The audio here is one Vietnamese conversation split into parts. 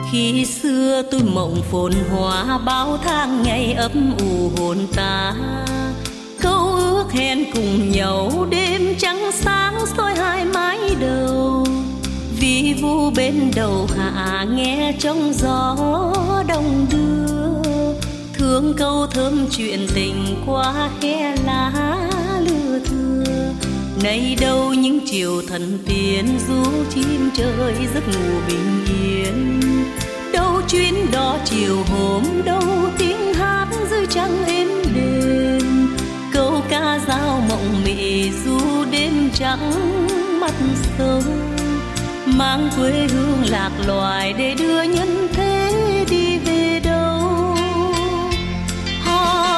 Khi xưa tôi mộng phồn hoa bao tháng ngày ấp ủ hồn ta, câu ước hẹn cùng nhau đêm trắng sáng soi hai mái đầu. Vi vu bên đầu hạ nghe trong gió đông đưa, thương câu thơm chuyện tình qua khe lá lưa thưa. Nay đâu những chiều thần tiên du chim trời giấc ngủ bình yên, đâu chuyến đò chiều hôm, đâu tiếng hát dưới trăng êm đềm. Câu ca dao mộng mị du đêm trắng mắt sâu, mang quê hương lạc loài để đưa nhân thế đi về đâu. Họ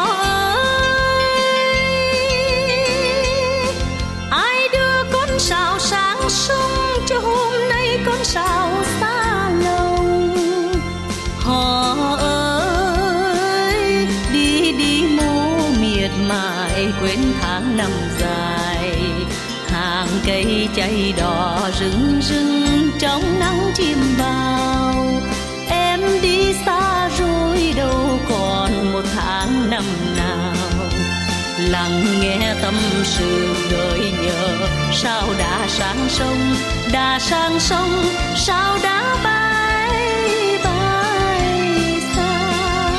ơi, ai đưa con sao sáng sung cho hôm nay con sao xa lòng. Họ ơi, đi đi mô miệt mài quên tháng năm dài, hàng cây cháy đỏ rừng rừng trong nắng chim bao. Em đi xa rồi đâu còn một tháng năm nào, lắng nghe tâm sự đợi nhớ. Sao đã sang sông, đã sang sông, sao đã bay bay xa.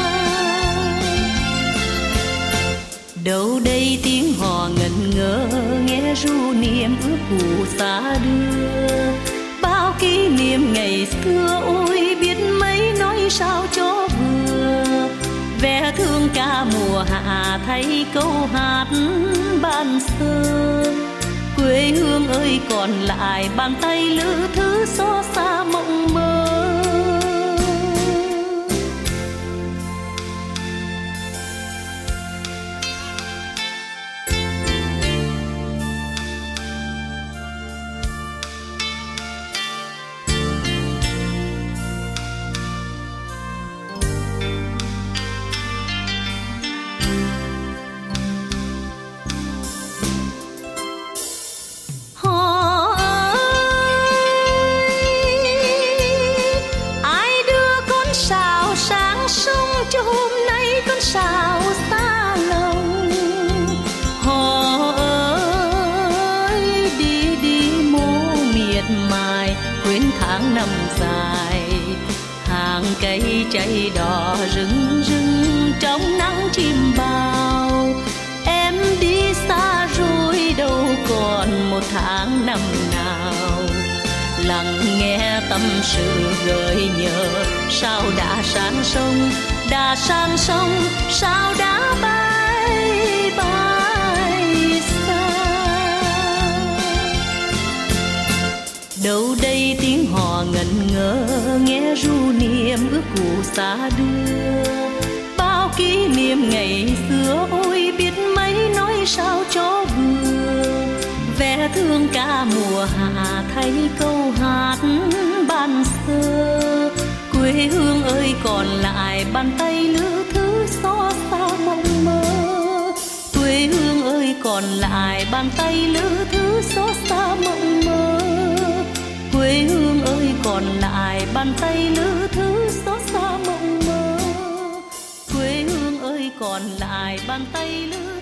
Đâu đây tiếng hò ngẩn ngơ nghe ru niềm ước cũ xa đưa. Bao kỷ niệm ngày xưa ôi biết mấy nói sao cho vừa. Vẻ thương ca mùa hạ thay câu hát ban sơ. Quê hương ơi còn lại bàn tay lữ thứ xót xa mộng mơ. Cho hôm nay con sao xa lòng. Họ ơi, đi đi mô miệt mài quên tháng năm dài, hàng cây cháy đỏ rừng rừng trong nắng chim bao. Em đi xa rồi đâu còn một tháng năm nào, lắng nghe tâm sự gợi nhớ. Sao đã sang sông, đã sang sông, sao đã bay bay xa. Đâu đây tiếng hò ngẩn ngơ nghe ru niềm ước cũ xa đưa. Bao kỷ niệm ngày xưa ôi biết mấy nói sao cho vừa. Vẻ thương ca mùa hạ thay câu hát ban sơ. Quê hương ơi còn lại bàn tay lữ thứ xót xa mộng mơ. Quê hương ơi còn lại bàn tay lữ thứ xót xa mộng mơ. Quê hương ơi còn lại bàn tay lữ thứ xót xa mộng mơ. Quê hương ơi còn lại bàn tay lữ